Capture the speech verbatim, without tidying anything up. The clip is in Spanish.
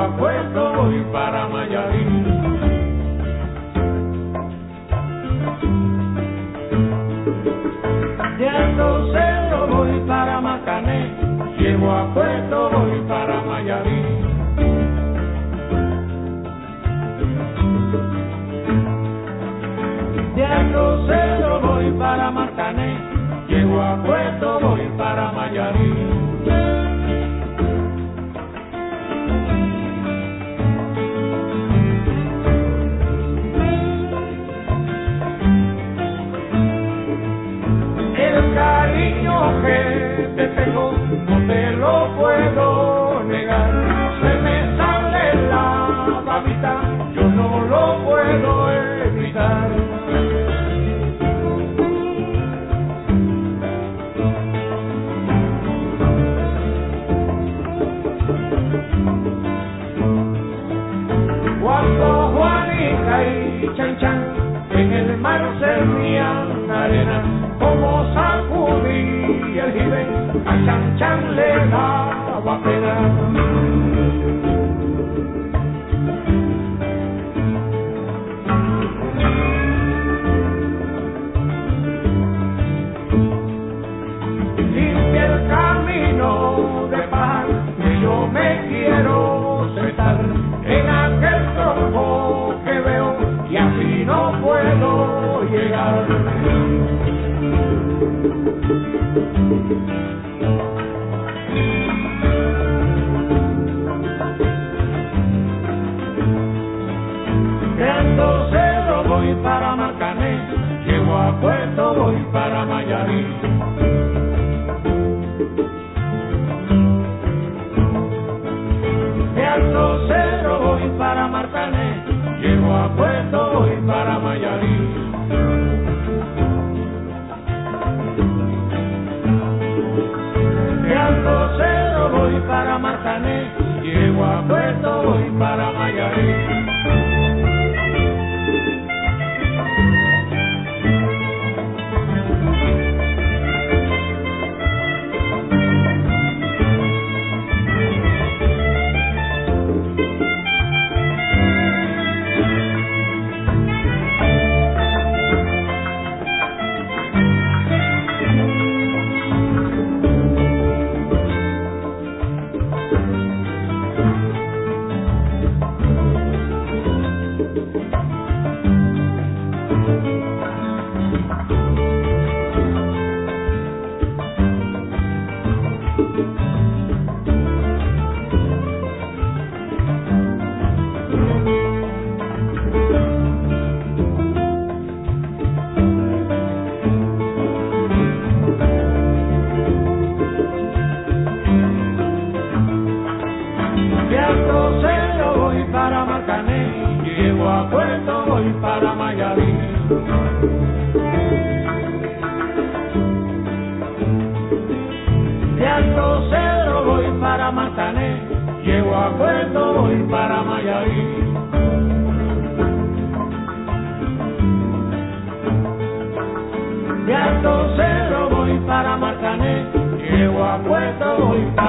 a Puerto voy para Mayarí. De Alto Cerro voy para Marcané, llego a Puerto voy para Mayarí. De Alto Cerro voy para Marcané, llego a Puerto voy para Mayarí. El cariño que te tengo no te lo puedo negar. Se me sale la babita, yo no lo puedo evitar. Cuando Juanica y Chan Chan en el mar servían arena, como sacudí el jibe, a Chan Chan le daba pena. Limpia el camino de paz, que yo me quiero sentar en aquel tronco que veo y así no puedo llegar. De Alto Cerro voy para Marcané, llego a Puerto voy para Mayarí. De Alto Cerro voy para Marcané, llego a Puerto voy para Mayarí. De Alto Cerro voy para Marcané, llego a Puerto voy para Mayarí. De Alto Cerro voy para Marcané, llego a Puerto voy para Mayarí. De Alto Cerro voy para Marcané, llego a Puerto voy para Mayarí. De Alto Cerro voy para Marcané, llego a Puerto voy para Mayarí.